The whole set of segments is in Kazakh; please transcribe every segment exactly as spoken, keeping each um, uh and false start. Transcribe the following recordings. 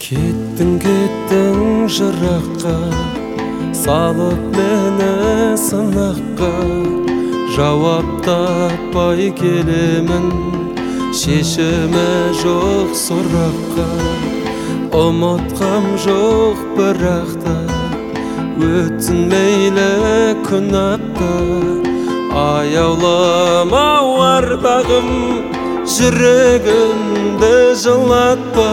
Кеттің, кеттің жыраққа, салып мені сынаққа. Жауап таппай келемін, шешімі жоқ сұраққа. Ұмытқам жоқ бірақта, өтсін мейлі күн апта. Аяуламау ардағым, жүрегімді жылатпа.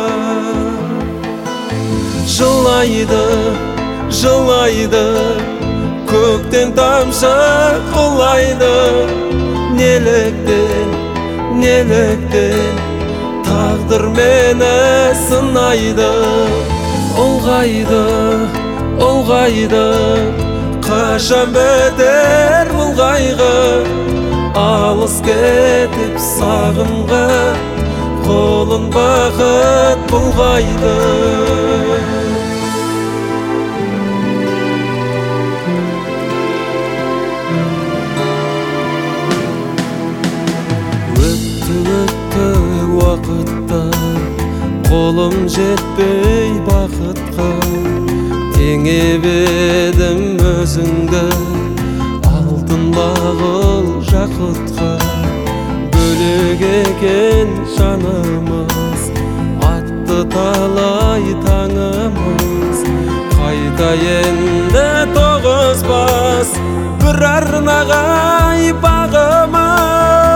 Жылайды, жылайды, көктен тамшы құлайды. Неліктен, неліктен тағдыр мені сынайды. Ұлғайды, ұлғайды, қашан бітер бұл қайғы. Алыс кетіп сағымға, қолын бақыт бұлғайды. Өтті, өтті уақытта, қолым жетпей бақытқа. Теңеп едім өзіңді, алтын бағыл жақұтқа. Бөлек екен жанымыз, атты талай таңымыз. Қайта енді тоғызбас, бір арнағай бағымыз.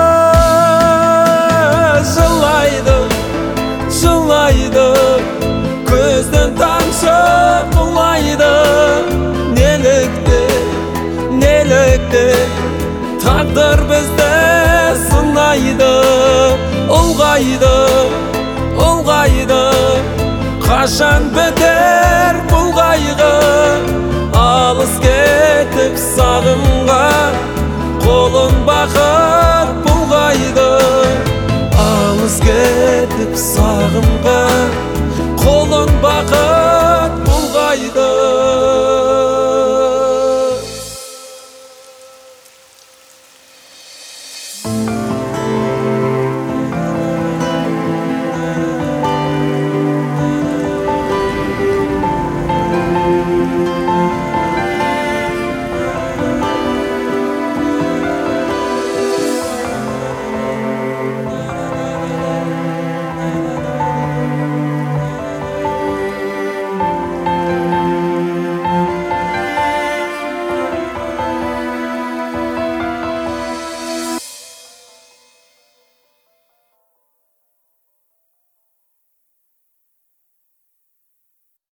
Жылайды, жылайды, көзден тамшы құлайды. Неліктен, неліктен тағдыр бізді сынайды. Ұлғайды, ұлғайды, қашан бітер бұл қайғы. Алыс кетіп сағымға, қолын бақыт бұлғайды. Алыс кетіп сағымға,